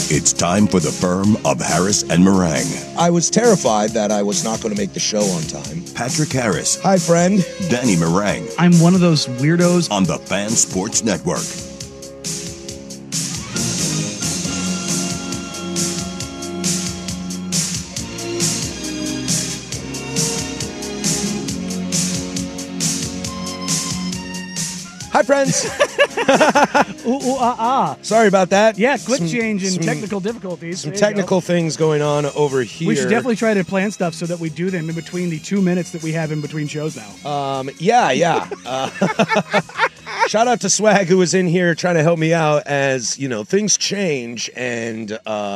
It's time for the firm of Harris and Meringue. I was terrified that I was not going to make the show on time. Patrick Harris. Hi, friend. Danny Meringue. I'm one of those weirdos on the Fan Sports Network. Hi, friends. Ooh. Sorry about that. Yeah, quick change and technical difficulties. Some technical things going on over here. We should definitely try to plan stuff so that we do them in between the 2 minutes that we have in between shows now. Yeah. Shout out to Swag, who was in here trying to help me out as, things change and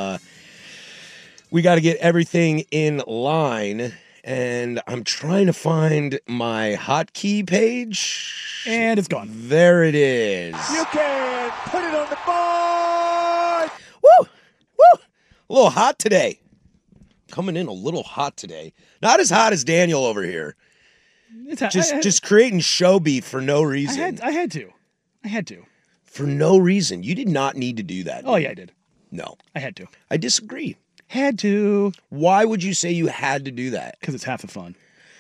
we got to get everything in line. And I'm trying to find my hotkey page. And it's gone. There it is. You can put it on the board. Woo! A little hot today. Coming in a little hot today. Not as hot as Daniel over here. Just creating show beef for no reason. I had to. For no reason. You did not need to do that. Oh, yeah, I did. No. I had to. I disagree. Had to. Why would you say you had to do that? Because it's half the fun.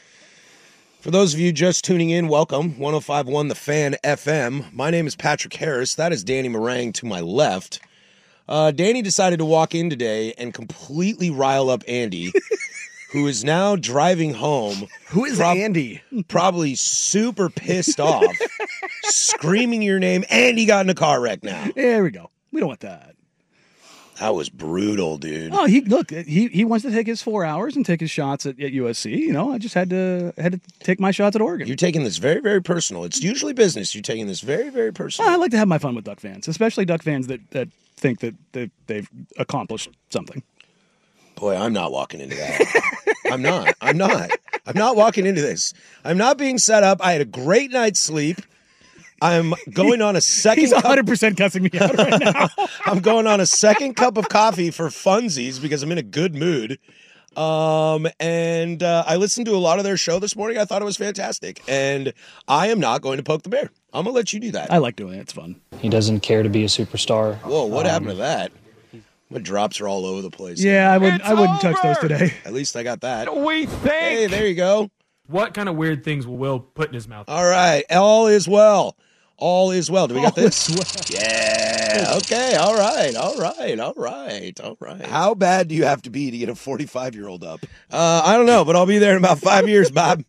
For those of you just tuning in, welcome. 105.1 The Fan FM. My name is Patrick Harris. That is Danny Meringue to my left. Danny decided to walk in today and completely rile up Andy, who is now driving home. Who is Andy? Probably super pissed off, screaming your name. Andy got in a car wreck now. There we go. We don't want that. That was brutal, dude. Oh, he wants to take his 4 hours and take his shots at USC. I just had to take my shots at Oregon. You're taking this very, very personal. It's usually business. You're taking this very, very personal. I like to have my fun with Duck fans, especially Duck fans that think that they've accomplished something. Boy, I'm not walking into that. I'm not walking into this. I'm not being set up. I had a great night's sleep. I'm going on a second. He's 100% cussing me out right now. I'm going on a second cup of coffee for funsies because I'm in a good mood. And I listened to a lot of their show this morning. I thought it was fantastic. And I am not going to poke the bear. I'm going to let you do that. I like doing it. It's fun. He doesn't care to be a superstar. Whoa, what happened to that? My drops are all over the place. Yeah, I wouldn't touch those today. At least I got that. We think. Hey, there you go. What kind of weird things will Will put in his mouth? All right. All is well. All is well. Do we got this? Yeah. Okay. All right. How bad do you have to be to get a 45-year-old up? I don't know, but I'll be there in about 5 years, Bob.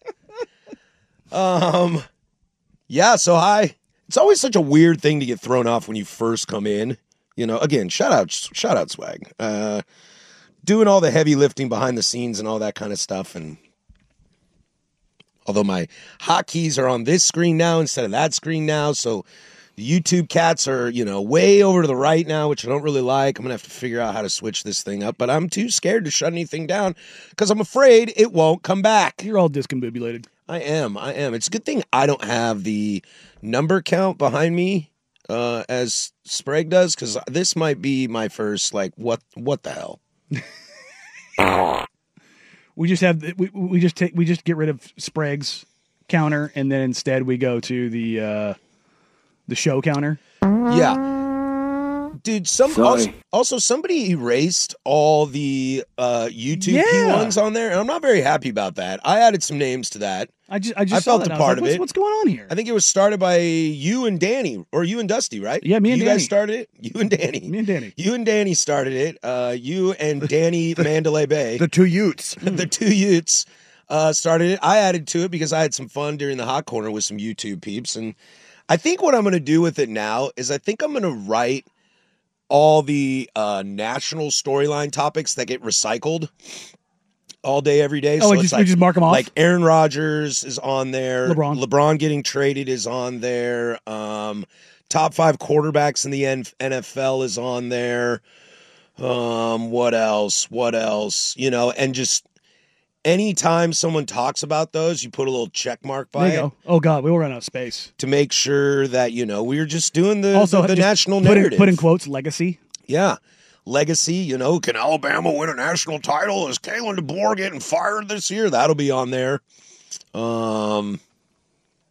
Yeah. So hi. It's always such a weird thing to get thrown off when you first come in. Again, shout out Swag. Doing all the heavy lifting behind the scenes and all that kind of stuff. And although my hotkeys are on this screen now instead of that screen now, so the YouTube cats are, way over to the right now, which I don't really like. I'm going to have to figure out how to switch this thing up, but I'm too scared to shut anything down because I'm afraid it won't come back. You're all discombobulated. I am. It's a good thing I don't have the number count behind me as Sprague does, because this might be my first, what the hell? We just get rid of Sprague's counter, and then instead we go to the show counter. Yeah, dude. Also somebody erased all the YouTube P1s on there, and I'm not very happy about that. I added some names to that. I just felt a part of it. What's going on here? I think it was started by you and Danny, or you and Dusty, right? Yeah, me and Danny. You guys started it. You and Danny. Me and Danny. You and Danny started it. You and Danny Mandalay Bay. The two Utes. The two Utes started it. I added to it because I had some fun during the hot corner with some YouTube peeps, and I think what I'm going to do with it now is I think I'm going to write all the national storyline topics that get recycled all day, every day. Oh, we just mark them off? Like Aaron Rodgers is on there. LeBron getting traded is on there. Top 5 quarterbacks in the NFL is on there. What else? And just anytime someone talks about those, you put a little check mark by there you it. go. Oh, God, we will run out of space. To make sure that, we're just doing the national put narrative. Put in quotes, legacy. Yeah. Legacy, can Alabama win a national title? Is Kalen DeBoer getting fired this year? That'll be on there.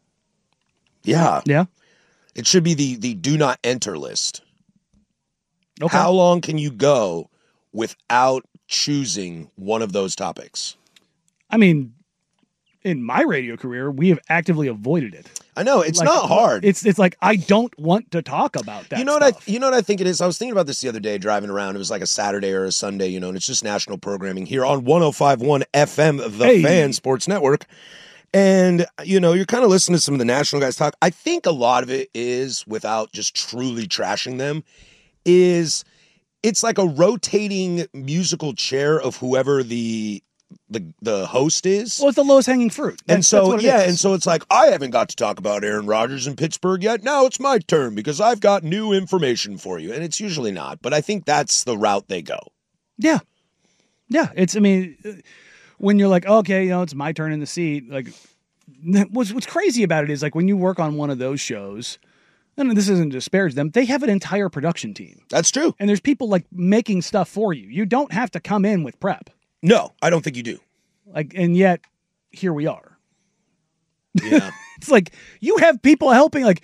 Yeah. Yeah. It should be the do not enter list. Okay. How long can you go without choosing one of those topics? I mean, in my radio career, we have actively avoided it. I know it's Like, not hard. It's like I don't want to talk about that. You know stuff. what I think it is? I was thinking about this the other day driving around. It was like a Saturday or a Sunday, and it's just national programming here on 105.1 FM, the Fan Sports Network. And, you're kind of listening to some of the national guys talk. I think a lot of it is, without just truly trashing them, it's like a rotating musical chair of whoever the host is. Well, it's the lowest hanging fruit. And so, that's what it is. and so it's like, I haven't got to talk about Aaron Rodgers in Pittsburgh yet. Now it's my turn because I've got new information for you. And it's usually not, but I think that's the route they go. Yeah. Yeah. When you're like, okay, it's my turn in the seat. Like, what's crazy about it is like when you work on one of those shows, and this isn't to disparage them, they have an entire production team. That's true. And there's people like making stuff for you. You don't have to come in with prep. No, I don't think you do. Like, and yet here we are. Yeah. It's like you have people helping. Like,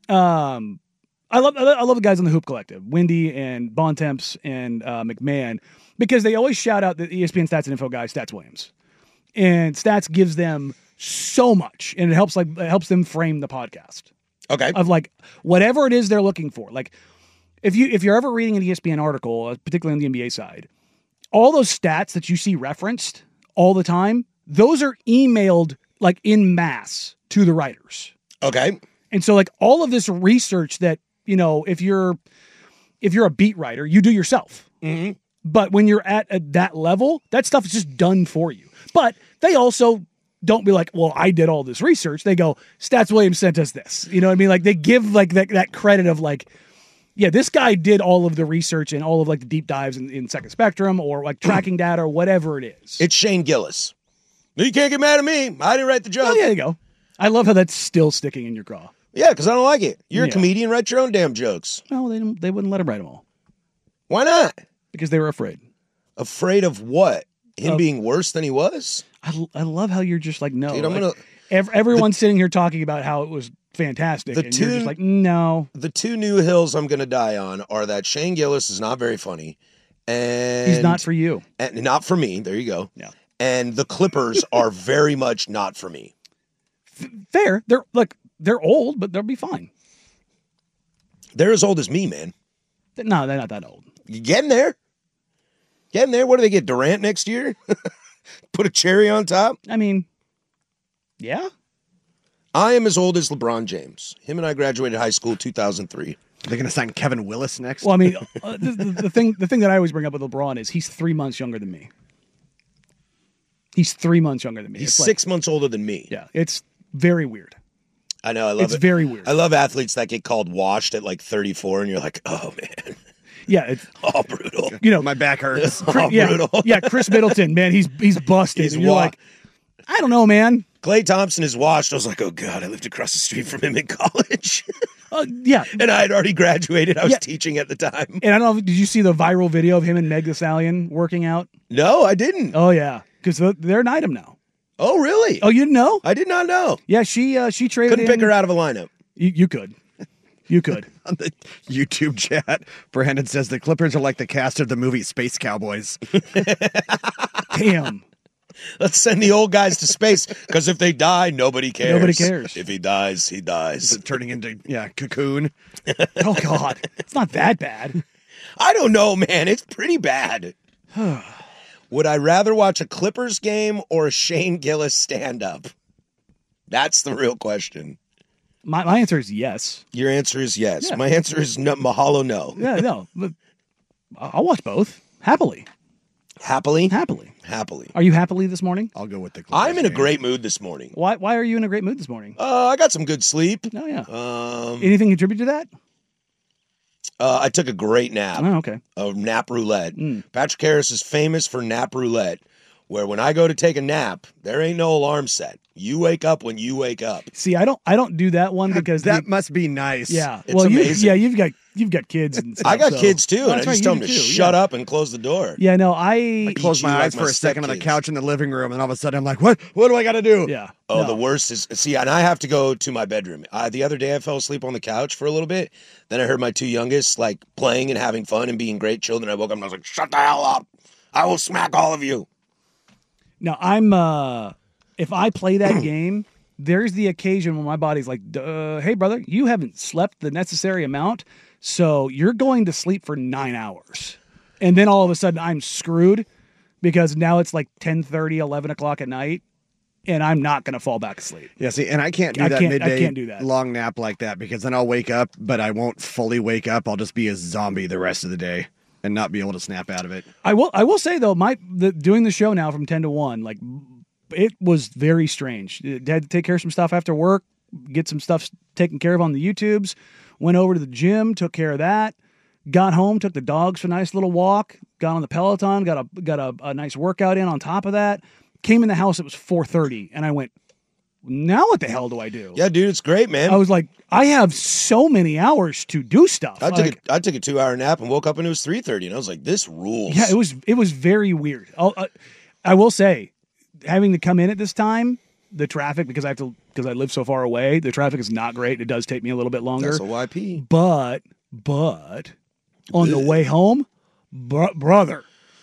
I love the guys on the Hoop Collective, Wendy and Bontemps and McMahon, because they always shout out the ESPN Stats and Info guy, Stats Williams, and Stats gives them so much, and it helps them frame the podcast. Okay. Of like whatever it is they're looking for. Like, if you're ever reading an ESPN article, particularly on the NBA side, all those stats that you see referenced all the time, those are emailed like in mass to the writers. Okay. And so like all of this research that, if you're a beat writer, you do yourself. Mm-hmm. But when you're at that level, that stuff is just done for you. But they also don't be like, well, I did all this research. They go, Stats Williams sent us this. You know what I mean? Like they give like that credit of like, yeah, this guy did all of the research and all of like the deep dives in Second Spectrum or like tracking data or whatever it is. It's Shane Gillis. You can't get mad at me. I didn't write the joke. Oh, yeah, there you go. I love how that's still sticking in your craw. Yeah, because I don't like it. You're a Yeah. comedian. Write your own damn jokes. No, they wouldn't let him write them all Why not? because they were afraid. Afraid of what? Him being worse than he was? I love how you're just like, no. Dude, I'm like, gonna. everyone's sitting here talking about how it was fantastic. The And you're two- just like, no. The two new hills I'm going to die on are that Shane Gillis is not very funny, and He's not for you. and not for me. There you go. Yeah. And the Clippers are very much not for me. Fair. They're old, but they'll be fine. They're as old as me, man. No, they're not that old. You getting there? Getting there. What do they get? Durant next year? Put a cherry on top. I mean, yeah. I am as old as LeBron James. Him and I graduated high school 2003. They're going to sign Kevin Willis next. Well, I mean, the thing that I always bring up with LeBron is he's 3 months younger than me. He's 3 months younger than me. He's It's like- 6 months older than me. Yeah, it's very weird. I know. I love It's it. very weird. I love athletes that get called washed at like 34, and you're like, oh man, Yeah, it's oh brutal. My back hurts. Oh, yeah, brutal. yeah. Chris Middleton, man, he's busted. He's and you're wa- like, I don't know, man. Klay Thompson is washed. I was like, oh god, I lived across the street from him in college, Yeah, and I had already graduated. I was Yeah. teaching at the time. and I don't know. Did you see the viral video of him and Meg Thee Stallion working out? No, I didn't. Oh yeah, because they're an item now. Oh really? Oh, you didn't know? I did not know. Yeah, she traded. Couldn't pick her out of a lineup. You could, you could. On the YouTube chat, Brandon says the Clippers are like the cast of the movie Space Cowboys. Damn. Let's send the old guys to space because if they die, nobody cares. Nobody cares. If he dies, he dies. Turning into Cocoon. Oh God, it's not that bad. I don't know, man. It's pretty bad. Would I rather watch a Clippers game or a Shane Gillis stand-up? That's the real question. My answer is yes. Your answer is yes. Yeah. My answer is no, mahalo no. Yeah, no. But I'll watch both happily. Happily? Happily. Happily. Are you happily this morning? I'll go with the Clippers. I'm in a game. great mood this morning. Why are you in a great mood this morning? I got some good sleep. Oh yeah. Um, Anything contribute to that? I took a great nap. Oh, okay. A nap roulette. Mm. Patrick Harris is famous for nap roulette, where when I go to take a nap, there ain't no alarm set. You wake up when you wake up. See, I don't do that one because That must be nice. yeah. It's Well, amazing. you've got kids and stuff. I got so- kids too, Oh, and I that's just right, tell you them to do, shut yeah. up and close the door. Yeah, no, I close you my like eyes my for a second on the stepkids. couch in the living room, and all of a sudden I'm like, what? What do I got to do? yeah. Oh, No. the worst is and I have to go to my bedroom. The other day I fell asleep on the couch for a little bit. Then I heard my two youngest like playing and having fun and being great children. I woke up and I was like, "Shut the hell up! I will smack all of you." Now I'm if I play that game, there's the occasion when my body's like, "Hey, brother, you haven't slept the necessary amount, so you're going to sleep for 9 hours," and then all of a sudden I'm screwed because now it's like 10:30, 11 o'clock at night, and I'm not going to fall back asleep. Yeah, see, and I can't do I that can't- I midday can't do that. long nap like that because then I'll wake up, but I won't fully wake up. I'll just be a zombie the rest of the day and not be able to snap out of it. I will say though, doing the show now from 10 to 1, like it was very strange. Had to take care of some stuff after work, get some stuff taken care of on the YouTubes, went over to the gym, took care of that, got home, took the dogs for a nice little walk, got on the Peloton, got a nice workout in on top of that, came in the house, it was 4:30, and I went, now what the hell do I do? Yeah, dude, it's great, man. I was like, I have so many hours to do stuff. I Like, took a 2-hour nap and woke up and it was 3:30, and I was like, "This rules." yeah, it was very weird. I will say, having to come in at this time, the traffic because I live so far away, the traffic is not great. It does take me a little bit longer. That's a YP. But on the way home, brother,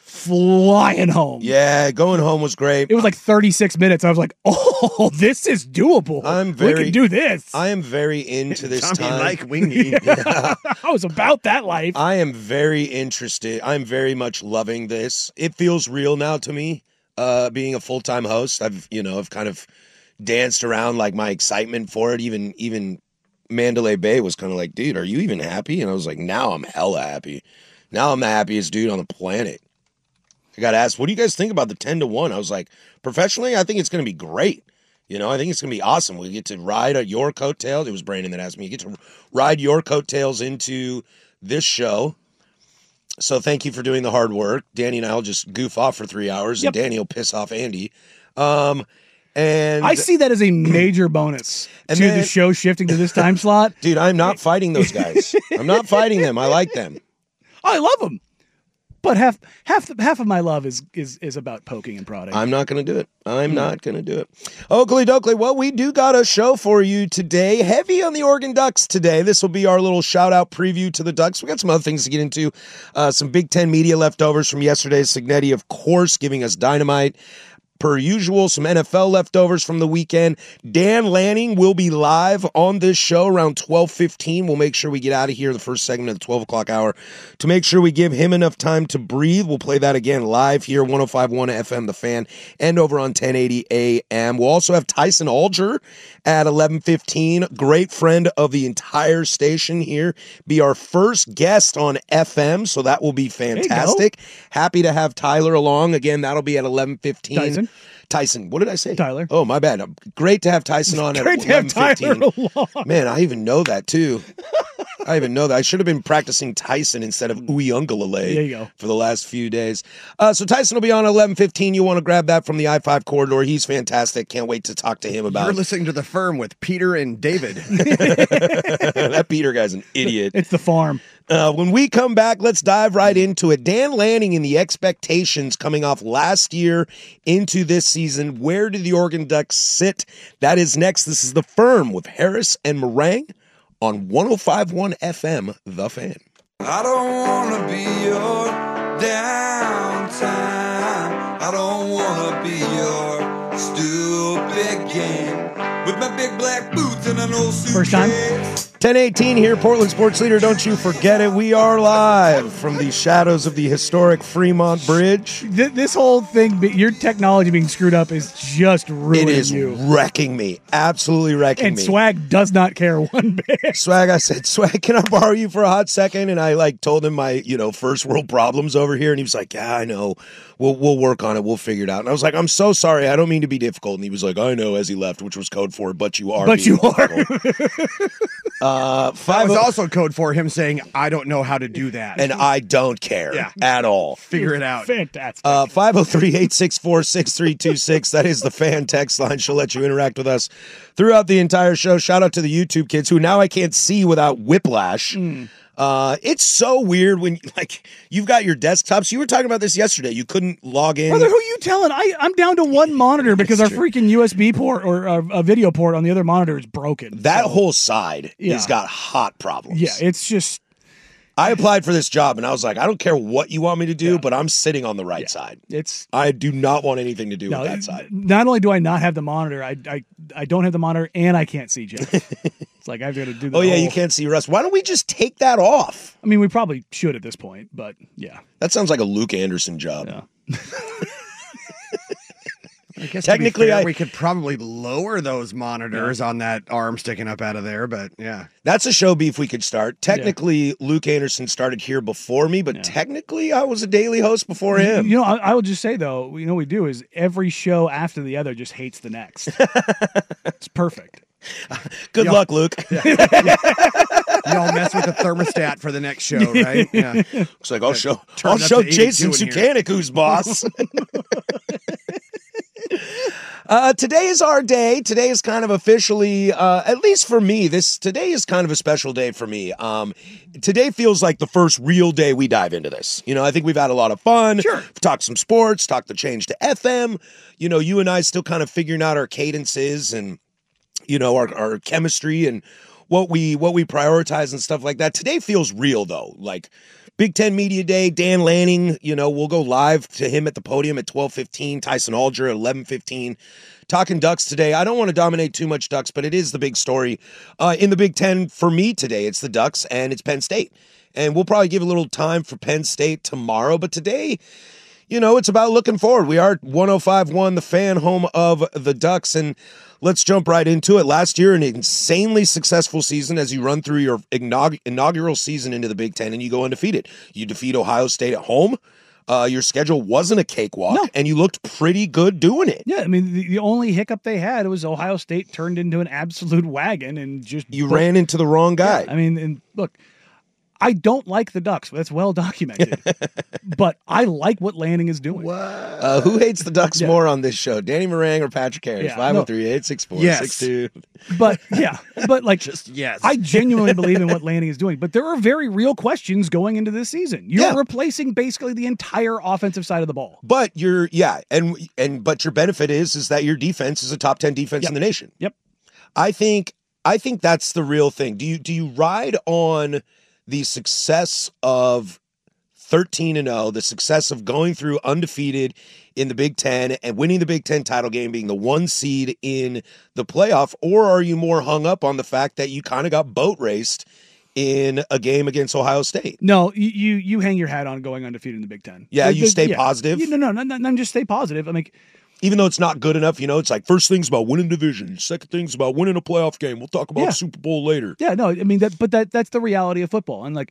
flying home. Yeah, going home was great. It was like 36 minutes. I was like, oh, this is doable. We can do this. I am very into this Tommy time. like wingy. I was about that life. I am very interested. I'm very much loving this. It feels real now to me. Being a full-time host, I've kind of danced around like my excitement for it. Even Mandalay Bay was kind of like, "Dude, are you even happy?" And I was like, "Now I'm hella happy. Now I'm the happiest dude on the planet." I got asked, "What do you guys think about the 10 to 1?" I was like, "Professionally, I think it's going to be great. I think it's going to be awesome. We get to ride your coattails." It was Brandon that asked me. You get to ride your coattails into this show. So thank you for doing the hard work. Danny and I will just goof off for 3 hours, Yep. and Danny will piss off Andy. And I see that as a major bonus And to then- the show shifting to this time slot. dude, I'm not fighting those guys. I'm not fighting them. I like them. I love them, but half of my love is about poking and prodding. I'm not going to do it. I'm not going to do it. Oakley Dokley, well, we do got a show for you today. Heavy on the Oregon Ducks today. This will be our little shout-out preview to the Ducks. We got some other things to get into. Some Big Ten media leftovers from yesterday's Signetti, of course, giving us dynamite. Per usual, some NFL leftovers from the weekend. Dan Lanning will be live on this show around 12:15. We'll make sure we get out of here the first segment of the 12 o'clock hour to make sure we give him enough time to breathe. We'll play that again live here, 105.1 FM, The Fan, and over on 1080 AM. We'll also have Tyson Alger at 11:15. Great friend of the entire station here. Be our first guest on FM, so that will be fantastic. Happy to have Tyler along. Again, that'll be at 11:15. Tyson, what did I say? Tyler. Oh, my bad. Great to have Tyson on at Great to have 11:15. Tyler along. Man, I even know that too. I even know that. I should have been practicing Tyson instead of Uyangalale There you go. for the last few days. So Tyson will be on at 11:15. You want to grab that from the I-5 corridor. He's fantastic. Can't wait to talk to him about You're it. listening to The Firm with Peter and David. That Peter guy's an idiot. It's the farm. When we come back, let's dive right into it. Dan Lanning and the expectations coming off last year into this season. Where do the Oregon Ducks sit? That is next. This is The Firm with Harris and Meringue on 105.1 FM, The Fan. I don't wanna be your downtime. I don't wanna be your stupid game. With my big black boots and an old suitcase. First time? 10:18 here, Portland Sports Leader. Don't you forget it. We are live from the shadows of the historic Fremont Bridge. This whole thing, your technology being screwed up is just It ruining is you. wrecking me. Absolutely wrecking And me. Swag does not care one bit. Swag, I said, Swag, can I borrow you for a hot second? And I told him my, first world problems over here. And he was like, yeah, I know. We'll work on it. We'll figure it out. And I was like, I'm so sorry. I don't mean to be difficult. And he was like, I know, as he left, which was code for, but you are. But being you are. difficult. That was also code for him saying, I don't know how to do that. and I don't care at all. Figure it out. Fantastic. 503-864-6326. That is the fan text line. She'll let you interact with us throughout the entire show. Shout out to the YouTube kids who now I can't see without whiplash. It's so weird when you've got your desktops. You were talking about this yesterday. You couldn't log in. Brother, who you telling? I'm down to one monitor because our freaking USB port or a video port on the other monitor is broken. That whole side has got hot problems. Yeah, it's just. I applied for this job and I was like, I don't care what you want me to do, but I'm sitting on the right side. I do not want anything to do with that side. Not only do I not have the monitor, I don't have the monitor and I can't see Jeff. It's like I've got to do the you can't see Russ. Why don't we just take that off? I mean, we probably should at this point, but yeah. That sounds like a Luke Anderson job. Yeah. I guess technically, we could probably lower those monitors on that arm sticking up out of there, but yeah. That's a show beef we could start. Technically, Luke Anderson started here before me, but technically I was a daily host before him. You know, I will just say, though, what we do is every show after the other just hates the next. It's perfect. Good luck, Luke. Y'all mess with the thermostat for the next show, right? Yeah. Looks like I'll show Jason Sukanik who's boss. Today is our day. Today is kind of officially, at least for me, today is kind of a special day for me. Today feels like the first real day we dive into this. I think we've had a lot of fun. Sure. We've talked some sports, talked the change to FM. You and I still kind of figuring out our cadences and, our chemistry and what we prioritize and stuff like that. Today feels real though. Like Big Ten Media Day, Dan Lanning, we'll go live to him at the podium at 12:15, Tyson Alger at 11:15. Talking Ducks today. I don't want to dominate too much Ducks, but it is the big story in the Big Ten for me today. It's the Ducks and it's Penn State. And we'll probably give a little time for Penn State tomorrow, but today, it's about looking forward. We are 105.1, the fan home of the Ducks, and let's jump right into it. Last year, an insanely successful season as you run through your inaugural season into the Big Ten and you go undefeated. You defeat Ohio State at home. Your schedule wasn't a cakewalk, and you looked pretty good doing it. Yeah, I mean, the only hiccup they had was Ohio State turned into an absolute wagon and just... You ran into the wrong guy. Yeah, I mean, and look... I don't like the Ducks. That's well documented. But I like what Lanning is doing. Who hates the Ducks more on this show? Danny Marang or Patrick Harris? 503-864-62. But yes. I genuinely believe in what Lanning is doing. But there are very real questions going into this season. You're replacing basically the entire offensive side of the ball. But but your benefit is that your defense is a top 10 defense in the nation. Yep. I think that's the real thing. Do you ride on the success of 13-0, the success of going through undefeated in the Big Ten and winning the Big Ten title game, being the 1 seed in the playoff, or are you more hung up on the fact that you kind of got boat raced in a game against Ohio State? No, you hang your hat on going undefeated in the Big Ten. Yeah, you stay positive? No, just stay positive. I mean, even though it's not good enough, it's like first thing's about winning division, second thing's about winning a playoff game. We'll talk about the Super Bowl later. Yeah, no, I mean that's the reality of football. And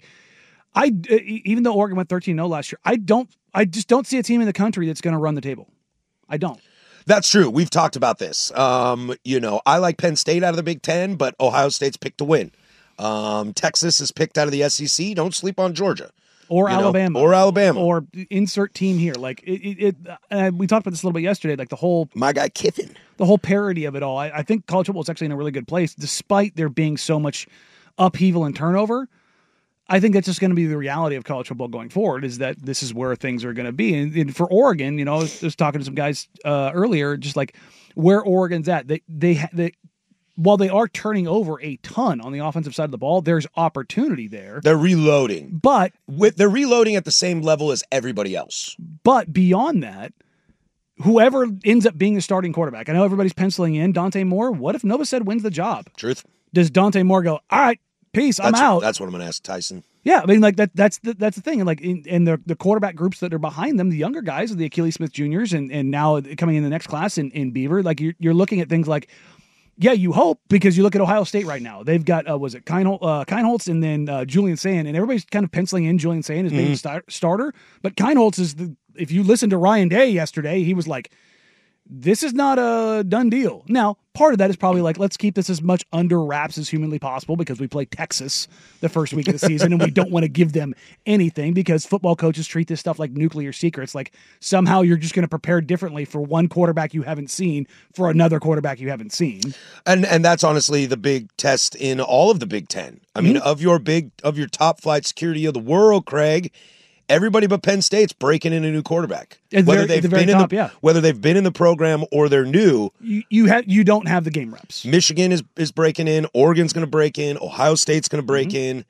even though Oregon went 13-0 last year, I just don't see a team in the country that's going to run the table. I don't. That's true. We've talked about this. I like Penn State out of the Big Ten, but Ohio State's picked to win. Texas is picked out of the SEC. Don't sleep on Georgia. Or Alabama. Or insert team here. We talked about this a little bit yesterday, my guy Kiffin. The whole parody of it all. I think college football is actually in a really good place, despite there being so much upheaval and turnover. I think that's just going to be the reality of college football going forward, is that this is where things are going to be. And for Oregon, I was talking to some guys earlier, just like where Oregon's at. They while they are turning over a ton on the offensive side of the ball, there's opportunity there. They're reloading. But they're reloading at the same level as everybody else. But beyond that, whoever ends up being the starting quarterback, I know everybody's penciling in Dante Moore. What if Novosad wins the job? Truth. Does Dante Moore go, all right, peace, I'm out? That's what I'm going to ask Tyson. Yeah, I mean, that's the thing. And the quarterback groups that are behind them, the younger guys, the Achilles Smith Juniors, and now coming in the next class in Beaver, you're looking at things like, yeah, you hope, because you look at Ohio State right now. They've got, Keinholz and then Julian Sand, and everybody's kind of penciling in Julian Sand as being the starter. But Keinholz is if you listen to Ryan Day yesterday, he was like, this is not a done deal. Now, part of that is probably like, let's keep this as much under wraps as humanly possible because we play Texas the first week of the season and we don't want to give them anything because football coaches treat this stuff like nuclear secrets. Like somehow you're just going to prepare differently for one quarterback you haven't seen for another quarterback you haven't seen. And that's honestly the big test in all of the Big Ten. I mean, of your top flight security of the world, Craig, everybody but Penn State's breaking in a new quarterback. Whether they've been in the program or they're new, you don't have the game reps. Michigan is breaking in. Oregon's going to break in. Ohio State's going to break in.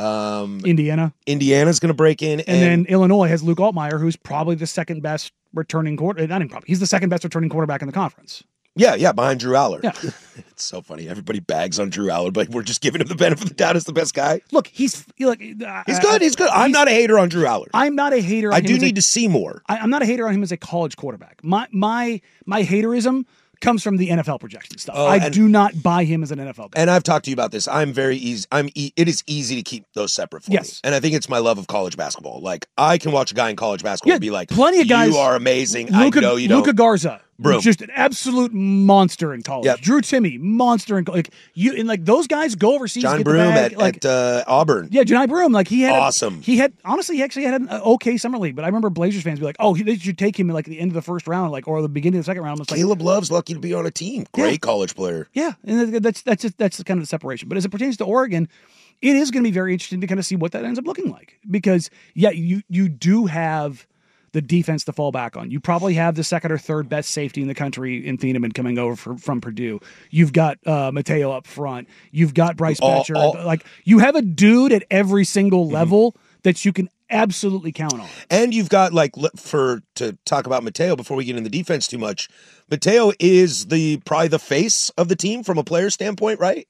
Indiana's going to break in, and then Illinois has Luke Altmaier, who's probably the second best returning quarterback. He's the second best returning quarterback in the conference. Yeah, behind Drew Aller. Yeah. It's so funny. Everybody bags on Drew Aller, but we're just giving him the benefit of the doubt as the best guy. Look, he's good. He's good. I'm not a hater on Drew Aller. I'm not a hater. I do need to see more. I'm not a hater on him as a college quarterback. My haterism comes from the NFL projection stuff. I do not buy him as an NFL guy. And I've talked to you about this. I'm very easy. It is easy to keep those separate for me. And I think it's my love of college basketball. Like I can watch a guy in college basketball and be like, plenty of guys. You are amazing. I know you don't. Luka Garza. Bro. Just an absolute monster in college. Yep. Drew Timme, monster in college. Those guys go overseas. John get Broome the bag, at Auburn. Yeah, John Broome. Like he had awesome. He actually had an okay summer league. But I remember Blazers fans be like, "Oh, they should take him at like the end of the first round, or the beginning of the second round." Caleb Love's lucky to be on a team. Great college player. Yeah, and that's kind of the separation. But as it pertains to Oregon, it is going to be very interesting to kind of see what that ends up looking like because you do have the defense to fall back on. You probably have the second or third best safety in the country in Thieneman coming over from Purdue. You've got Mateo up front. You've got Bryce Betcher. You have a dude at every single level that you can absolutely count on. And you've got to talk about Mateo before we get into the defense too much. Mateo is probably the face of the team from a player standpoint, right?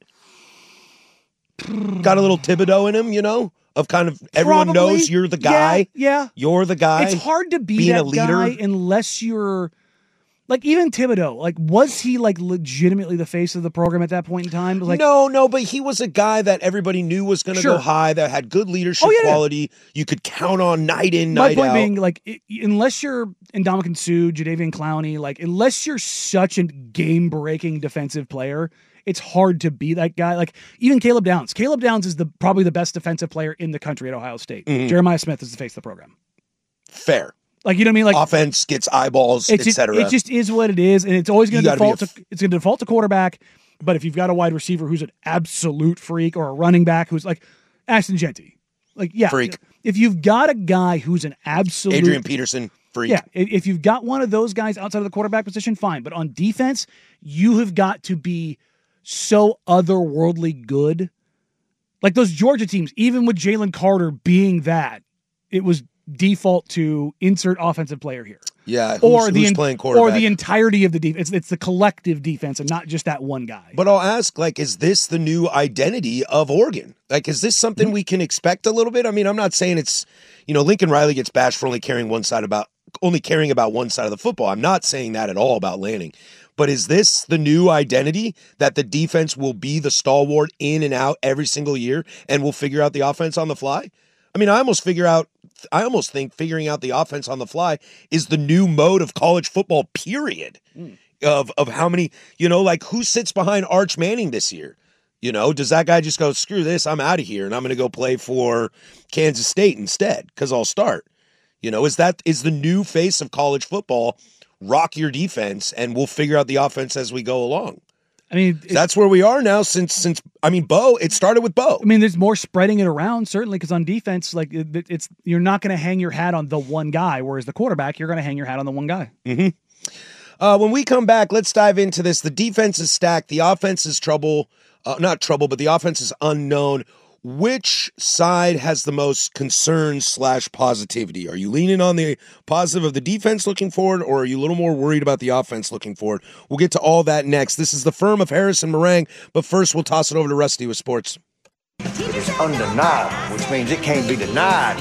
Got a little Thibodeau in him, of kind of everyone knows you're the guy. Yeah. You're the guy. It's hard to be that guy unless you're even Thibodeau. Was he legitimately the face of the program at that point in time? No, but he was a guy that everybody knew was going to go high, that had good leadership quality. You could count on night in, night out. My point being, unless you're Ndamukong Suh, Jadeveon Clowney, unless you're such a game-breaking defensive player, it's hard to be that guy. Even Caleb Downs. Caleb Downs is probably the best defensive player in the country at Ohio State. Jeremiah Smith is the face of the program. Fair. You know what I mean? Offense gets eyeballs, etc. It just is what it is, and it's always going to default to quarterback. But if you've got a wide receiver who's an absolute freak or a running back who's Ashton Jeanty, freak. If you've got a guy who's an absolute Adrian Peterson, freak. Yeah, if you've got one of those guys outside of the quarterback position, fine. But on defense, you have got to be so otherworldly good. Those Georgia teams, even with Jalen Carter being that, it was default to insert offensive player here. Yeah, who's playing quarterback? Or the entirety of the defense. It's the collective defense and not just that one guy. But I'll ask, is this the new identity of Oregon? Is this something we can expect a little bit? I mean, I'm not saying it's, Lincoln Riley gets bashed for only caring about one side of the football. I'm not saying that at all about Lanning. But is this the new identity that the defense will be the stalwart in and out every single year and we'll figure out the offense on the fly? I mean, I almost think figuring out the offense on the fly is the new mode of college football, period. Of how many, who sits behind Arch Manning this year? Does that guy just go, screw this, I'm out of here and I'm going to go play for Kansas State instead because I'll start? Is the new face of college football? Rock your defense, and we'll figure out the offense as we go along. I mean, that's where we are now. Since Bo, it started with Bo. I mean, there's more spreading it around certainly because on defense, you're not going to hang your hat on the one guy, whereas the quarterback, you're going to hang your hat on the one guy. When we come back, let's dive into this. The defense is stacked. The offense is not trouble, but the offense is unknown. Which side has the most concern / positivity? Are you leaning on the positive of the defense looking forward, or are you a little more worried about the offense looking forward? We'll get to all that next. This is the Firm of Harris and Meringue, but first we'll toss it over to Rusty with sports. It's undeniable, which means it can't be denied.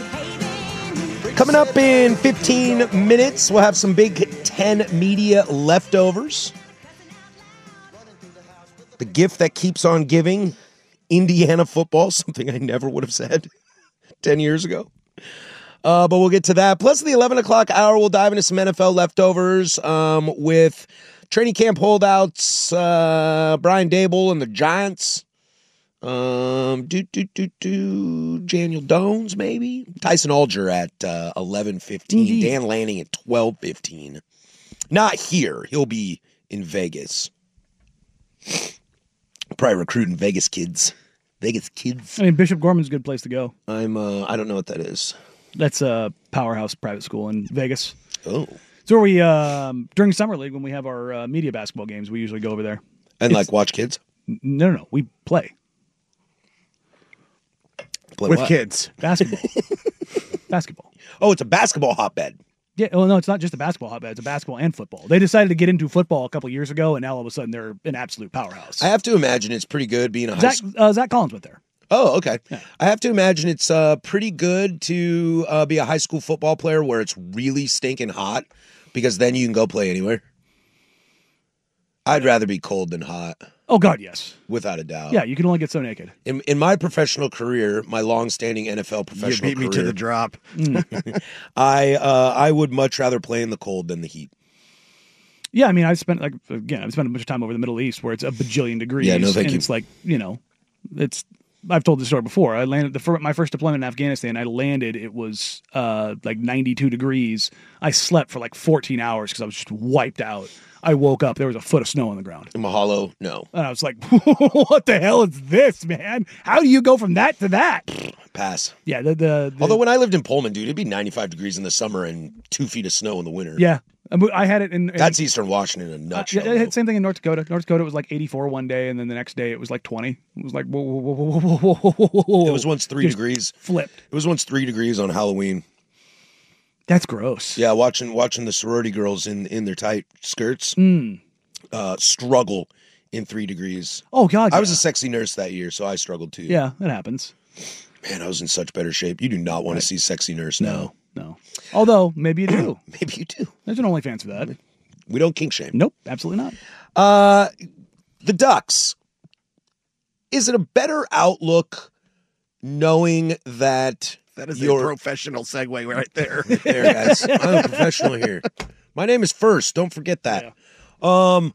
Coming up in 15 minutes, we'll have some Big Ten media leftovers. The gift that keeps on giving. Indiana football, something I never would have said 10 years ago. But we'll get to that. Plus, the 11 o'clock hour, we'll dive into some NFL leftovers with training camp holdouts, Brian Dable and the Giants. Daniel Jones, maybe. Tyson Alger at 11:15. Dan Lanning at 12:15. Not here. He'll be in Vegas. Probably recruiting Vegas kids. I mean, Bishop Gorman's a good place to go. I don't know what that is. That's a powerhouse private school in Vegas. Oh. So where we during summer league when we have our media basketball games, we usually go over there. And like watch kids? No, we play with what? kids. basketball. Basketball. Oh, it's a basketball hotbed. Yeah, well, no, it's not just a basketball hotbed. It's a basketball and football. They decided to get into football a couple years ago, and now all of a sudden they're an absolute powerhouse. I have to imagine it's pretty good being a high school. Zach Collins went there. Oh, okay. Yeah. I have to imagine it's pretty good to be a high school football player where it's really stinking hot because then you can go play anywhere. I'd rather be cold than hot, Oh, God, yes. without a doubt. Yeah, you can only get so naked. In my professional career, my long-standing NFL You professional beat me to career, the drop. I would much rather play in the cold than the heat. Yeah, I mean, I've spent a bunch of time over the Middle East where it's a bajillion degrees. Yeah, no, thank and you. It's like, I've told this story before. I landed my first deployment in Afghanistan. I landed. It was like 92 degrees. I slept for like 14 hours because I was just wiped out. I woke up. There was a foot of snow on the ground, Mahalo, no. and I was like, "What the hell is this, man? How do you go from that to that?" Pass. Yeah, the Although when I lived in Pullman, dude, it'd be 95 degrees in the summer and 2 feet of snow in the winter. yeah, I had it in. That's Eastern Washington in a nutshell. Yeah, I had the same thing in North Dakota. North Dakota, it was like 84 one day, and then the next day it was like 20. It was like, whoa. It was once 3 Just degrees. Flipped. It was once 3 degrees on Halloween. That's gross. Yeah, watching the sorority girls in their tight skirts struggle in 3 degrees. Oh, God. I was yeah. a sexy nurse that year, so I struggled too. Yeah, that happens. Man, I was in such better shape. You do not want to see sexy nurse now. No. Although, maybe you do. Maybe you do. There's an OnlyFans for that. We don't kink shame. Nope, absolutely not. The Ducks. Is it a better outlook knowing that That is you're a professional segue right there. there, guys? I'm a professional here. My name is First. Don't forget that. I've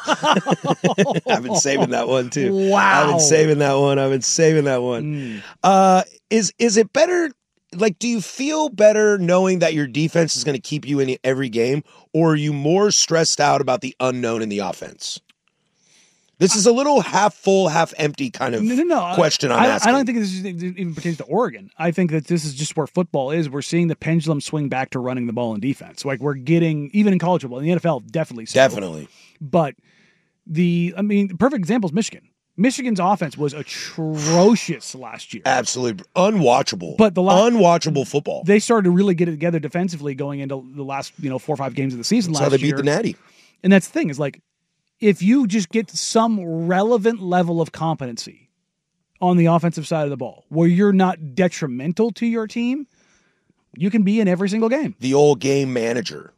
been saving that one too. Wow. I've been saving that one. Is it better? Like, do you feel better knowing that your defense is going to keep you in every game, or are you more stressed out about the unknown in the offense? This is a little half full, half empty kind of question I'm asking. I don't think this even pertains to Oregon. I think that this is just where football is. We're seeing the pendulum swing back to running the ball in defense. Like we're getting, even in college football, in the NFL, definitely so. Definitely. But the perfect example is Michigan. Michigan's offense was atrocious last year. Absolutely unwatchable. But unwatchable football. They started to really get it together defensively going into the last 4 or 5 games of the season. That's last how they year. beat the Natty. And that's the thing is like, if you just get some relevant level of competency on the offensive side of the ball, where you're not detrimental to your team, you can be in every single game. The old game manager.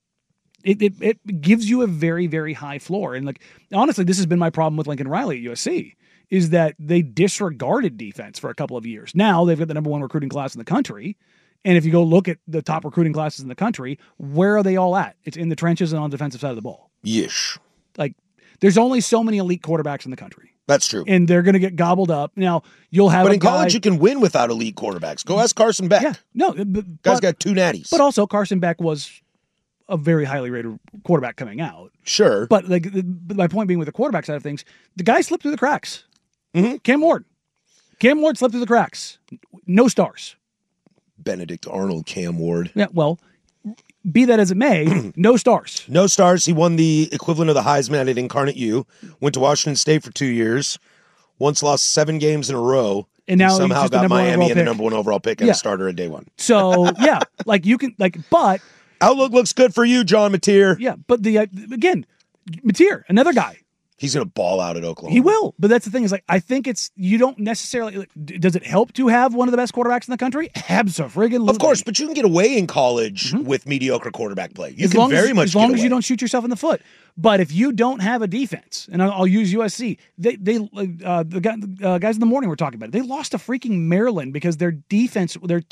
It gives you a very, very high floor. And like, honestly, this has been my problem with Lincoln Riley at USC, is that they disregarded defense for a couple of years. Now they've got the number 1 recruiting class in the country. And if you go look at the top recruiting classes in the country, where are they all at? It's in the trenches and on the defensive side of the ball. Yeesh. Like, there's only so many elite quarterbacks in the country. That's true. And they're going to get gobbled up. Now, you'll have But a in college, you can win without elite quarterbacks. Go ask Carson Beck. Yeah, no. Guy's got 2 natties. But also, Carson Beck was a very highly rated quarterback coming out. Sure. But like my point being with the quarterback side of things, the guy slipped through the cracks. Mm-hmm. Cam Ward slipped through the cracks. No stars. Benedict Arnold, Cam Ward. Yeah, well, be that as it may, no stars. No stars. He won the equivalent of the Heisman at Incarnate U. Went to Washington State for 2 years. Once lost 7 games in a row. And now somehow he's just got the Miami and the pick. number 1 overall pick and a starter at day 1. So, yeah, like you can, like, but. Outlook looks good for you, John Mateer. Yeah, but again, Mateer, another guy. He's going to ball out at Oklahoma. He will, but that's the thing is like I think it's you don't necessarily. Does it help to have one of the best quarterbacks in the country? Absolutely, Of course, but you can get away in college with mediocre quarterback play. You as can long very as, much as long get as away. you don't shoot yourself in the foot. But if you don't have a defense, and I'll use USC, the guys in the morning were talking about it. They lost to freaking Maryland because their defense.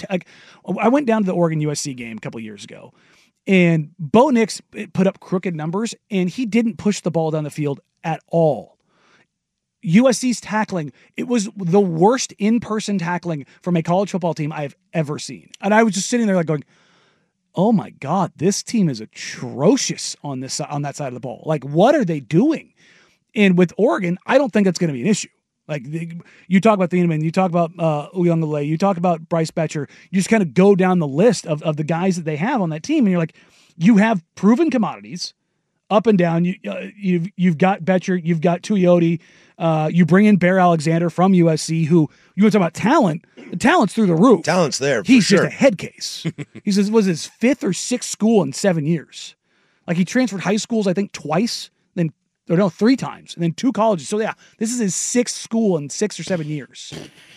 I went down to the Oregon USC game a couple years ago, and Bo Nix put up crooked numbers, and he didn't push the ball down the field at all. USC's tackling, it was the worst in-person tackling from a college football team I have ever seen. And I was just sitting there like going, oh my God, this team is atrocious on that side of the ball. Like, what are they doing? And with Oregon, I don't think that's going to be an issue. Like, you talk about Thieneman, you talk about Uyunglele, you talk about Bryce Betcher, you just kind of go down the list of the guys that they have on that team, and you're like, you have proven commodities up and down. You've got Betcher, you've got Tuioti, you bring in Bear Alexander from USC, who you want to talk about talent. The talent's through the roof. Talent's there. For He's sure. just a head case. He says was his 5th or 6th school in 7 years. Like he transferred high schools, I think twice, then 3 times, and then 2 colleges. So yeah, this is his 6th school in 6 or 7 years.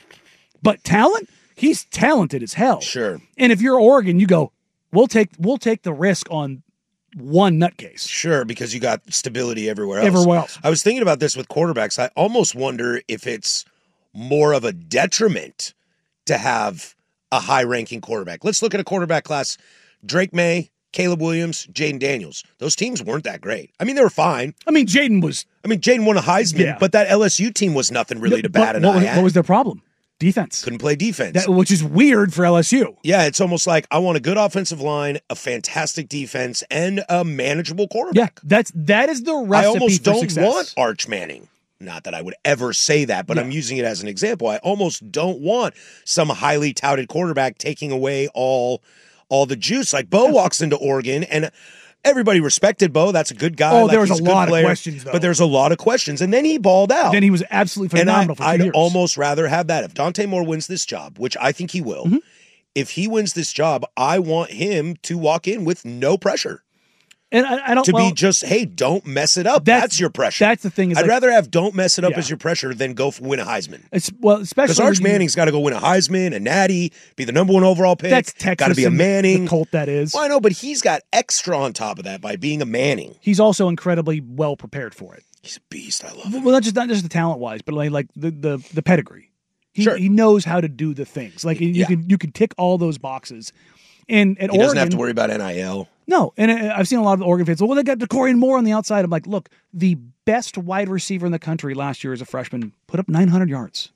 But talent, he's talented as hell. Sure. And if you're Oregon, you go, we'll take the risk on one nutcase. Sure, because you got stability everywhere else. Everywhere else. I was thinking about this with quarterbacks. I almost wonder if it's more of a detriment to have a high-ranking quarterback. Let's look at a quarterback class. Drake May, Caleb Williams, Jaden Daniels. Those teams weren't that great. I mean, they were fine. I mean, Jaden won a Heisman, Yeah. but that LSU team was nothing really to bat an eye at. What was their problem? Defense. Couldn't play defense. Which is weird for LSU. Yeah, it's almost like I want a good offensive line, a fantastic defense, and a manageable quarterback. Yeah, that is the recipe I almost for don't success. want Arch Manning. Not that I would ever say that, but I'm using it as an example. I almost don't want some highly touted quarterback taking away all the juice. Like Bo walks into Oregon, and everybody respected Bo. That's a good guy. Oh, like, there was he's a good lot player, of questions, though. But there's a lot of questions. And then he balled out. Then he was absolutely phenomenal for 2 I'd years. almost rather have that. If Dante Moore wins this job, which I think he will, if he wins this job, I want him to walk in with no pressure. And I don't Be just, hey, don't mess it up. That's your pressure. That's the thing. I'd rather have don't mess it up Yeah. as your pressure than go win a Heisman. Especially Because Arch Manning's got to go win a Heisman, a Natty, be the number 1 overall pick. That's Texas. Got to be a and Manning. The cult that is. Well, I know, but he's got extra on top of that by being a Manning. He's also incredibly well prepared for it. He's a beast. I love him. Well, not just the talent wise, but like the pedigree. Sure. He knows how to do the things. Like you can tick all those boxes. And at He Oregon, doesn't have to worry about NIL. No, and I've seen a lot of the Oregon fans. Well, they got DeCorian Moore on the outside. I'm like, look, the best wide receiver in the country last year as a freshman put up 900 yards.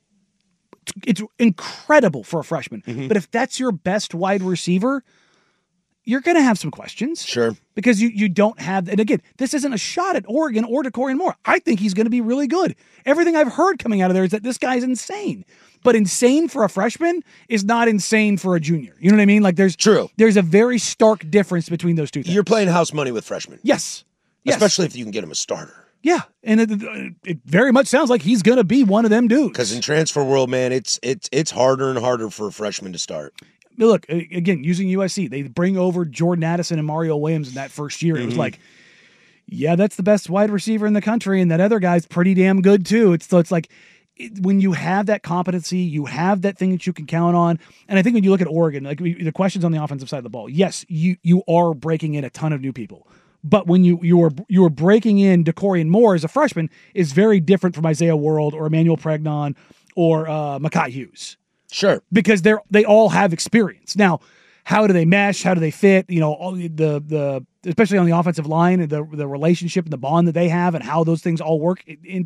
It's incredible for a freshman. But if that's your best wide receiver, you're going to have some questions. Sure. Because you don't have, and again, this isn't a shot at Oregon or DeCorian Moore. I think he's going to be really good. Everything I've heard coming out of there is that this guy's insane. But insane for a freshman is not insane for a junior. You know what I mean? Like there's a very stark difference between those two things. You're playing house money with freshmen. Yes. Especially if you can get him a starter. Yeah. And it very much sounds like he's going to be one of them dudes. Because in transfer world, man, it's harder and harder for a freshman to start. But look, again, using USC, they bring over Jordan Addison and Mario Williams in that first year. It was like, yeah, that's the best wide receiver in the country, and that other guy's pretty damn good too. It's like when you have that competency, you have that thing that you can count on. And I think when you look at Oregon, like the questions on the offensive side of the ball, yes, you are breaking in a ton of new people. But when you are breaking in DeCorian Moore as a freshman is very different from Isaiah World or Emmanuel Pregnon or Mekhi Hughes. Sure. Because they all have experience. Now, how do they mesh? How do they fit? You know, all the especially on the offensive line, the relationship and the bond that they have and how those things all work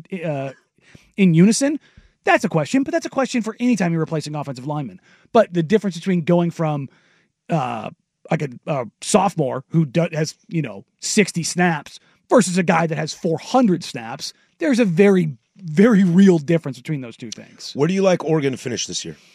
in unison, that's a question. But that's a question for any time you're replacing offensive linemen. But the difference between going from like a sophomore who has 60 snaps versus a guy that has 400 snaps, there's a very, very real difference between those two things. Where do you like Oregon to finish this year?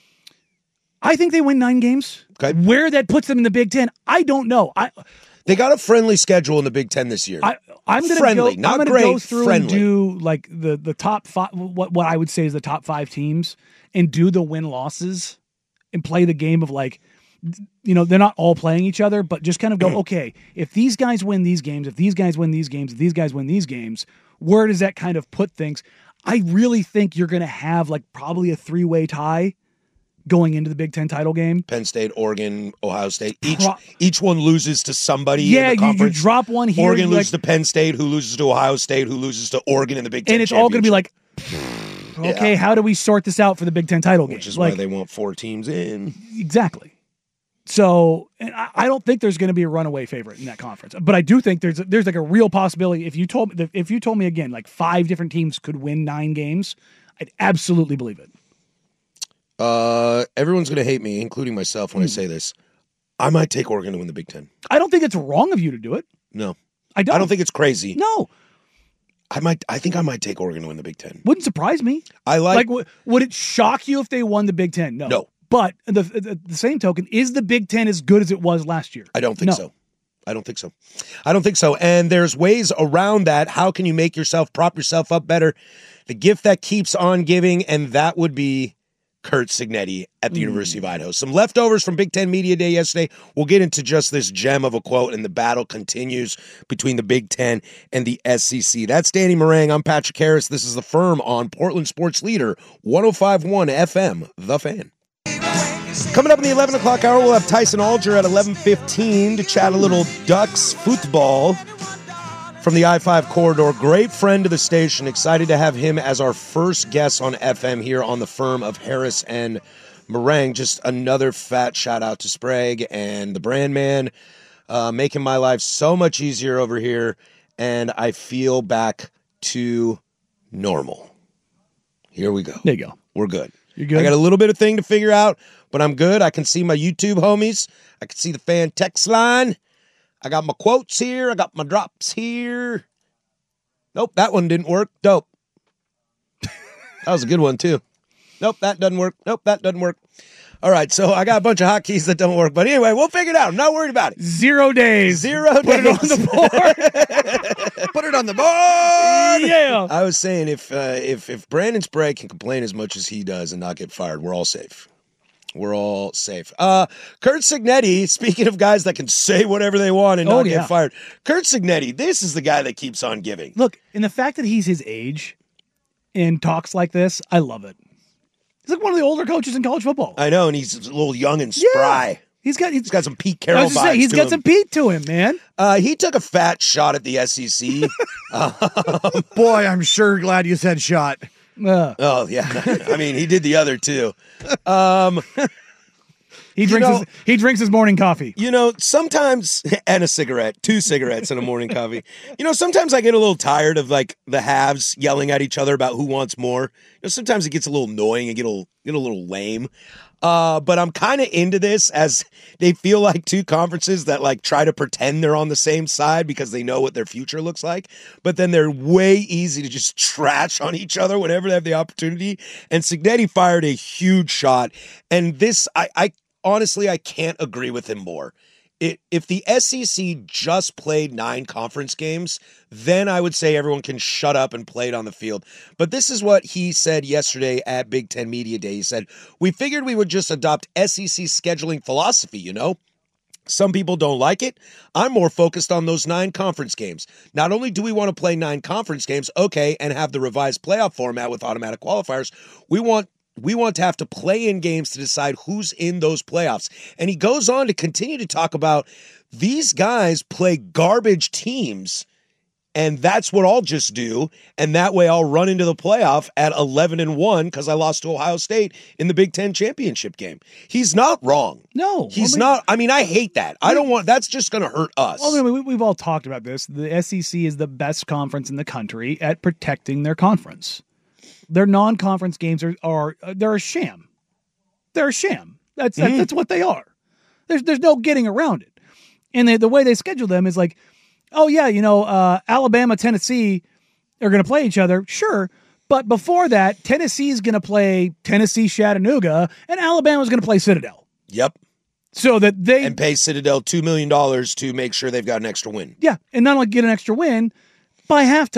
I think they win 9 games. Okay. Where that puts them in the Big Ten, I don't know. They got a friendly schedule in the Big Ten this year. I'm going to go through friendly. And do like the top 5, what I would say is the top 5 teams, and do the win-losses and play the game of like, they're not all playing each other, but just kind of go, okay, if these guys win these games, if these guys win these games, if these guys win these games, where does that kind of put things? I really think you're going to have like probably a 3-way tie going into the Big Ten title game. Penn State, Oregon, Ohio State. Each one loses to somebody. Yeah, in the you conference. drop one here. Oregon loses to Penn State, who loses to Ohio State, who loses to Oregon in the Big Ten. And it's all going to be like, okay, how do we sort this out for the Big Ten title game? Which is why they want 4 teams in. Exactly. So, and I don't think there's going to be a runaway favorite in that conference, but I do think there's like a real possibility. If you told me again, like 5 different teams could win 9 games, I'd absolutely believe it. Everyone's going to hate me, including myself, when I say this. I might take Oregon to win the Big Ten. I don't think it's wrong of you to do it. No, I don't. I don't think it's crazy. No, I think I might take Oregon to win the Big Ten. Wouldn't surprise me. Would it shock you if they won the Big Ten? No. But the same token, is the Big Ten as good as it was last year? I don't think so. I don't think so. And there's ways around that. How can you prop yourself up better? The gift that keeps on giving, and that would be Curt Cignetti at the University of Idaho. Some leftovers from Big Ten Media Day yesterday. We'll get into just this gem of a quote, and the battle continues between the Big Ten and the SEC. That's Danny Marang. I'm Patrick Harris. This is The Firm on Portland Sports Leader, 105.1 FM, The Fan. Coming up in the 11 o'clock hour, we'll have Tyson Alger at 11:15 to chat a little Ducks football from the I-5 corridor. Great friend of the station. Excited to have him as our first guest on FM here on the Firm of Harris and Marang. Just another fat shout out to Sprague and the brand man, making my life so much easier over here, and I feel back to normal. Here we go. There you go. We're good. You're good. I got a little bit of thing to figure out, but I'm good. I can see my YouTube homies. I can see the fan text line. I got my quotes here. I got my drops here. Nope, that one didn't work. Dope. That was a good one, too. Nope, that doesn't work. Nope, that doesn't work. All right, so I got a bunch of hotkeys that don't work. But anyway, we'll figure it out. I'm not worried about it. 0 days. 0 days. Put it on the board. Put it on the board. Yeah. I was saying if Brandon Sprague can complain as much as he does and not get fired, we're all safe. We're all safe. Curt Cignetti, speaking of guys that can say whatever they want and not get fired, Curt Cignetti, this is the guy that keeps on giving. Look, and the fact that he's his age and talks like this, I love it. He's like one of the older coaches in college football. I know, and he's a little young and spry. He's got some Pete Carroll vibes. He's got some Pete to him, man. He took a fat shot at the SEC. Boy, I'm sure glad you said shot. Oh, yeah. I mean, he did the other two. He drinks his morning coffee. You know, sometimes, and a cigarette, 2 cigarettes and a morning coffee. You know, sometimes I get a little tired of like the halves yelling at each other about who wants more. You know, sometimes it gets a little annoying and get a little lame. But I'm kind of into this as they feel like 2 conferences that like try to pretend they're on the same side because they know what their future looks like. But then they're way easy to just trash on each other whenever they have the opportunity. And Cignetti fired a huge shot. And this, I honestly, I can't agree with him more. If the SEC just played 9 conference games, then I would say everyone can shut up and play it on the field. But this is what he said yesterday at Big Ten Media Day. He said, "We figured we would just adopt SEC scheduling philosophy, you know? Some people don't like it. I'm more focused on those 9 conference games. Not only do we want to play 9 conference games, okay, and have the revised playoff format with automatic qualifiers, we want to have to play in games to decide who's in those playoffs." And he goes on to continue to talk about these guys play garbage teams, and that's what I'll just do. And that way I'll run into the playoff at 11-1 because I lost to Ohio State in the Big Ten championship game. He's not wrong. No. He's not. I mean, I hate that. I don't want, that's just going to hurt us. Well, I mean, we've all talked about this. The SEC is the best conference in the country at protecting their conference. Their non-conference games are they're a sham. They're a sham. That's what they are. There's no getting around it. And the way they schedule them is like, oh yeah, you know, Alabama, Tennessee are going to play each other, sure. But before that, Tennessee is going to play Tennessee, Chattanooga, and Alabama's going to play Citadel. Yep. So that they and pay Citadel $2 million to make sure they've got an extra win. Yeah, and not only get an extra win, by halftime,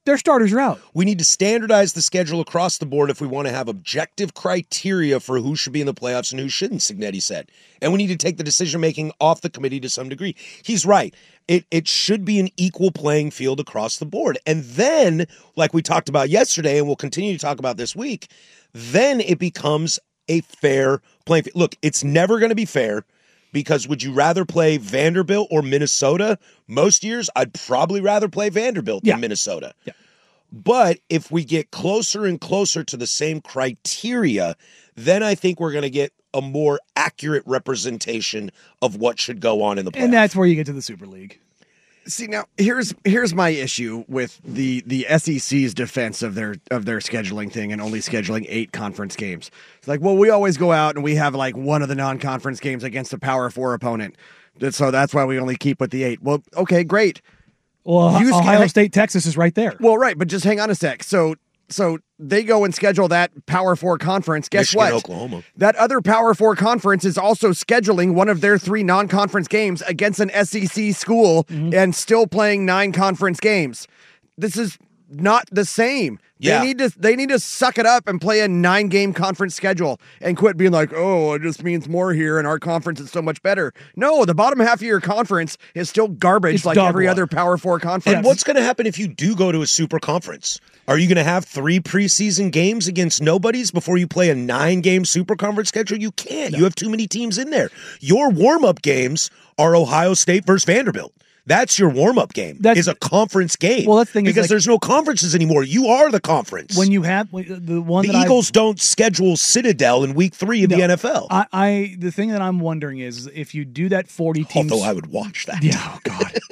their starters are out. We need to standardize the schedule across the board if we want to have objective criteria for who should be in the playoffs and who shouldn't, Signetti said. And we need to take the decision-making off the committee to some degree. He's right. It should be an equal playing field across the board. And then, like we talked about yesterday and we'll continue to talk about this week, then it becomes a fair playing field. Look, it's never going to be fair because would you rather play Vanderbilt or Minnesota? Most years, I'd probably rather play Vanderbilt than Minnesota. Yeah. But if we get closer and closer to the same criteria, then I think we're going to get a more accurate representation of what should go on in the playoffs. And that's where you get to the Super League. See, now here's my issue with the SEC's defense of their scheduling thing and only scheduling 8 conference games. It's like, well, we always go out and we have like one of the non-conference games against a Power 4 opponent, so that's why we only keep with the 8. Well, okay, great. Well, Ohio State, Texas is right there. Well, right, but just hang on a sec. So they go and schedule that Power 4 conference. Guess Michigan, what? Oklahoma. That other Power 4 conference is also scheduling one of their 3 non-conference games against an SEC school and still playing 9 conference games. This is not the same. Yeah. They need to suck it up and play a 9-game conference schedule and quit being like, oh, it just means more here and our conference is so much better. No, the bottom half of your conference is still garbage It's like dog every water. other Power 4 conference. And what's going to happen if you do go to a super conference? Are you going to have 3 preseason games against nobodies before you play a 9-game super conference schedule? You can't. You have too many teams in there. Your warm-up games are Ohio State versus Vanderbilt. That's your warm-up game. Is a conference game. Well, that's the thing is, because like, there's no conferences anymore. You are the conference. When you have the one the that Eagles don't schedule Citadel in week 3 of the NFL. I the thing that I'm wondering is if you do that 40 teams. Although I would watch that. Yeah, oh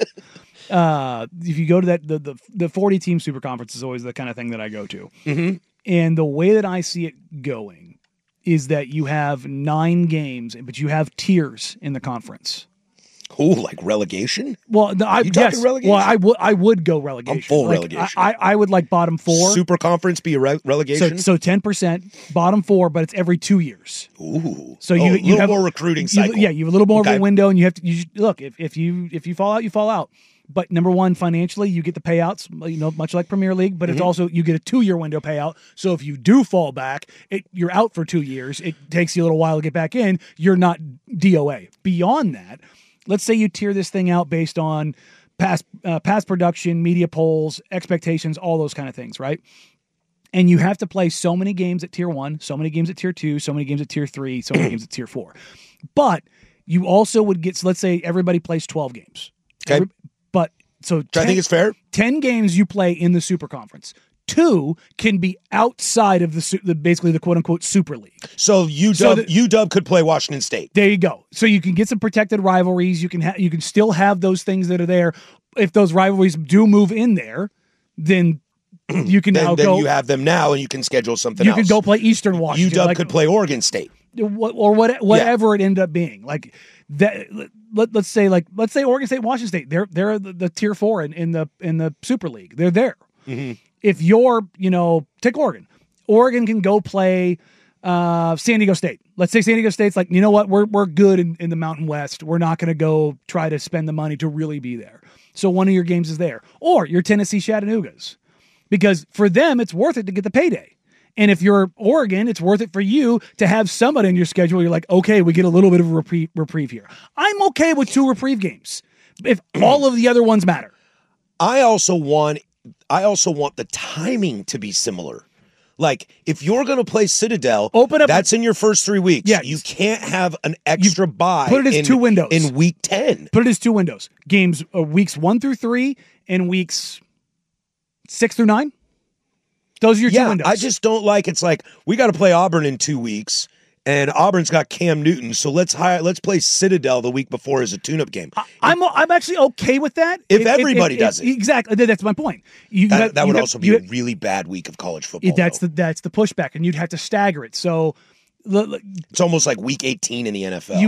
God. If you go to that, the 40 team super conference is always the kind of thing that I go to. Mm-hmm. And the way that I see it going is that you have 9 games, but you have tiers in the conference. Oh, like relegation? Well, You talking relegation? Well, I would go relegation. I'm full Like, relegation. I would like bottom 4. Super conference be a relegation? So 10%, bottom 4, but it's every 2 years. Ooh. So a you little have more recruiting cycle. You have a little more Okay. of a window, and you have to look. If you fall out, you fall out. But number one, financially, you get the payouts, much like Premier League. But it's also you get a 2-year window payout. So if you do fall back, you're out for 2 years. It takes you a little while to get back in. You're not DOA. Beyond that, let's say you tier this thing out based on past production, media polls, expectations, all those kind of things, right? And you have to play so many games at tier 1, so many games at tier 2, so many games at tier 3, so many games at tier 4. But you also would get, so let's say everybody plays 12 games. Okay. So I think it's fair. 10 games you play in the Super Conference. 2 can be outside of basically the quote unquote Super League. So UW could play Washington State. There you go. So you can get some protected rivalries. You can still have those things that are there. If those rivalries do move in there, then you can then go. You have them now, and you can schedule something You else. can go play Eastern Washington. UW could play Oregon State. Or whatever it ended up being. Like that. Let's say Oregon State, Washington State. They're the tier 4 in the Super League. They're there. Mm-hmm. If you're take Oregon. Oregon can go play San Diego State. Let's say San Diego State's like, you know what, we're good in the Mountain West. We're not going to go try to spend the money to really be there. So one of your games is there, or your Tennessee Chattanoogas, because for them it's worth it to get the payday. And if you're Oregon, it's worth it for you to have somebody in your schedule. You're like, okay, we get a little bit of a reprieve here. I'm okay with 2 reprieve games if all of the other ones matter. I also want the timing to be similar. Like, if you're going to play Citadel, open up. That's in your first 3 weeks. Yeah, you can't have an extra bye. Put it as 2 windows in week 10. Put it as 2 windows. Games weeks 1 through 3 and weeks 6 through 9. Those are your 2 windows. I just don't like. It's like we got to play Auburn in 2 weeks, and Auburn's got Cam Newton, so let's play Citadel the week before as a tune-up game. I'm actually okay with that if everybody does it. Exactly, that's my point. That would also be a really bad week of college football. That's the pushback, and you'd have to stagger it. So it's almost like week 18 in the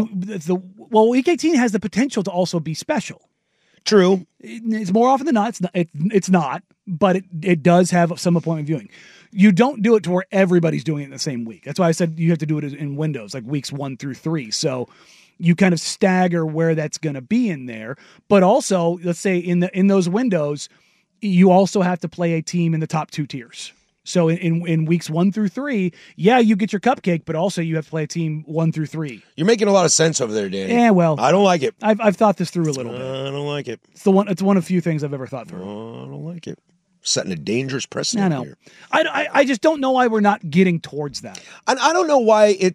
NFL. Week 18 has the potential to also be special. True. It's more often than not. It's not, but it does have some appointment viewing. You don't do it to where everybody's doing it in the same week. That's why I said you have to do it in windows, like weeks 1 through 3. So you kind of stagger where that's going to be in there. But also, let's say in those windows, you also have to play a team in the top 2 tiers. So in weeks 1 through 3, yeah, you get your cupcake, but also you have to play a team 1 through 3. You're making a lot of sense over there, Danny. Yeah, well, I don't like it. I've thought this through a little bit. I don't like it. It's one of few things I've ever thought through. I don't like it. Setting a dangerous precedent here. I just don't know why we're not getting towards that. And I don't know why it.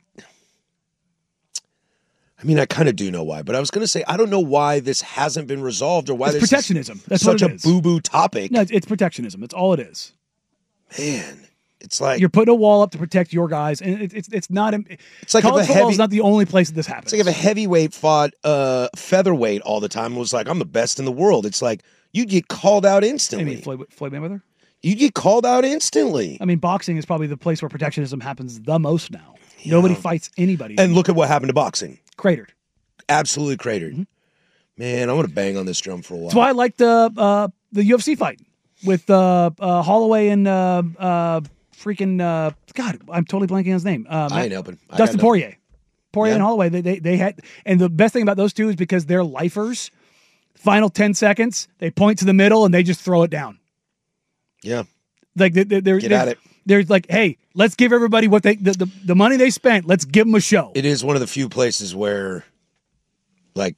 I mean, I kind of do know why, but I was going to say I don't know why this hasn't been resolved or why It's this protectionism. is That's such what a it is. boo-boo topic. No, it's protectionism. That's all it is. Man, it's like You're putting a wall up to protect your guys, and it's not. It's like college if a football heavy- is not the only place that this happens. It's like if a heavyweight fought featherweight all the time and was like, I'm the best in the world. It's like you get called out I instantly. mean, Floyd Mayweather. You get called out instantly. I mean, boxing is probably the place where protectionism happens the most now. Nobody fights anybody. And look at what happened to boxing. Cratered. Absolutely cratered. Man, I want to bang on this drum for a while. That's why I like the UFC fight with Holloway and freaking God. I'm totally blanking on his name. I ain't helping. I Dustin got no- Poirier. Poirier Yeah. and Holloway. They had, and the best thing about those two is because they're lifers. Final 10 seconds, they point to the middle and they just throw it down. Yeah. Like they're Get at it. They're like, hey, let's give everybody what the money they spent. Let's give them a show. It is one of the few places where, like,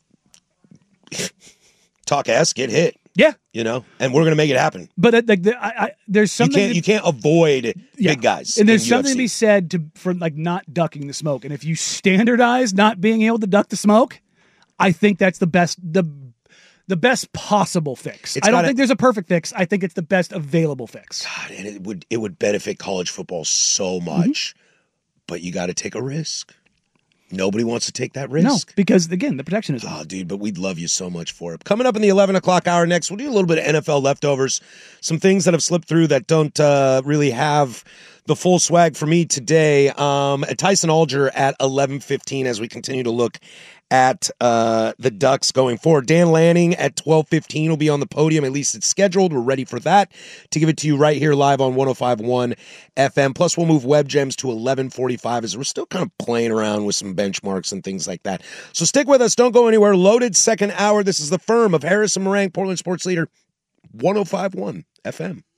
talk ass, get hit. Yeah, You know, and we're gonna make it happen. but there's something You can't avoid big guys. and there's in something UFC. to be said for like not ducking the smoke. And if you standardize not being able to duck the smoke, I think that's the best possible fix. It's I don't gotta- think there's a perfect fix. I think it's the best available fix. God, and it would benefit college football so Mm-hmm. much, but you got to take a risk. Nobody wants to take that No, risk. because again, the protectionism. Oh, dude, but we'd love you so much for it. Coming up in the 11 o'clock hour next, we'll do a little bit of NFL leftovers, some things that have slipped through that don't really have the full swag for me today. Tyson Alger at 11:15 as we continue to look at the Ducks going forward. Dan Lanning at 12:15 will be on the podium. At least it's scheduled. We're ready for that to give it to you right here live on 105.1 FM. Plus, we'll move Web Gems to 11:45 as we're still kind of playing around with some benchmarks and things like that. So stick with us. Don't go anywhere. Loaded second hour. This is the Firm of Harris and Meringue, Portland Sports Leader, 105.1 FM.